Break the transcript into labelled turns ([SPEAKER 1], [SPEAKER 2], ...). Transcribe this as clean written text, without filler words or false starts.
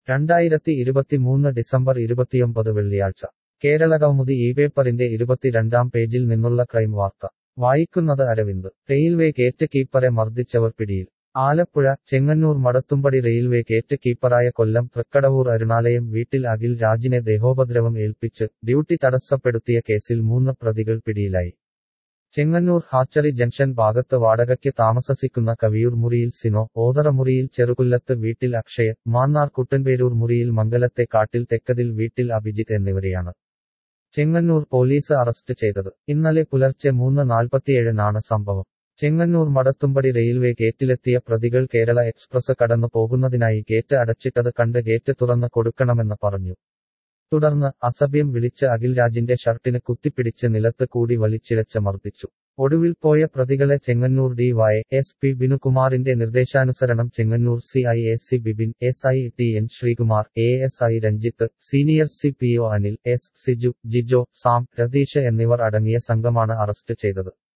[SPEAKER 1] 2023 December 29 വെള്ളിയാഴ്ച കേരളകൗമുദി പേപ്പറിന്റെ 22-ാം പേജിൽ നിന്നുള്ള ക്രൈം വാർത്ത വായിക്കുന്നത് അരവിന്ദ്. റെയിൽവേ ഗേറ്റ് കീപ്പറെ മർദ്ദിച്ചവർ പിടിയിൽ. ആലപ്പുഴ ചെങ്ങന്നൂർ മടത്തുംപടി റെയിൽവേ ഗേറ്റ് കീപ്പറായ കൊല്ലം തൃക്കടവൂർ അരുണാലയം വീട്ടിൽ അഖിൽ രാജിനെ ദേഹോപദ്രവം ഏൽപ്പിച്ച് ഡ്യൂട്ടി തടസ്സപ്പെടുത്തിയ കേസിൽ 3 പ്രതികൾ പിടിയിലായി. ചെങ്ങന്നൂർ ഹാച്ചറി ജംഗ്ഷൻ ഭാഗത്ത് വാടകയ്ക്ക് താമസിക്കുന്ന കവിയൂർ മുറിയിൽ സിനോ, ഓതറ മുറിയിൽ ചെറുകുല്ലത്ത് വീട്ടിൽ അക്ഷയ്, മാന്നാർ കുട്ടൻപേരൂർ മുറിയിൽ മംഗലത്തെ കാട്ടിൽ തെക്കതിൽ വീട്ടിൽ അഭിജിത്ത് എന്നിവരെയാണ് ചെങ്ങന്നൂർ പോലീസ് അറസ്റ്റ് ചെയ്തത്. ഇന്നലെ പുലർച്ചെ 3:47-നാണ് സംഭവം. ചെങ്ങന്നൂർ മടത്തുംപടി റെയിൽവേ ഗേറ്റിലെത്തിയ പ്രതികൾ കേരള എക്സ്പ്രസ് കടന്നു പോകുന്നതിനായി ഗേറ്റ് അടച്ചിട്ടത് കണ്ട് ഗേറ്റ് തുറന്ന് കൊടുക്കണമെന്ന് പറഞ്ഞു. തുടർന്ന് അസഭ്യം വിളിച്ച് അഖിൽ രാജിന്റെ ഷർട്ടിന് കുത്തിപ്പിടിച്ച് നിലത്ത് കൂടി വലിച്ചിഴച്ച് മർദ്ദിച്ചു. ഒടുവിൽ പോയ പ്രതികളെ ചെങ്ങന്നൂർ DY.SP ബിനുകുമാറിന്റെ നിർദ്ദേശാനുസരണം Chengannur CIAC Bibin, SI TN Sreekumar, ASI Ranjith, senior CPO Anil, S Siju, Jijo, Sam, Ratheesh എന്നിവർ അടങ്ങിയ സംഘമാണ് അറസ്റ്റ് ചെയ്തത്.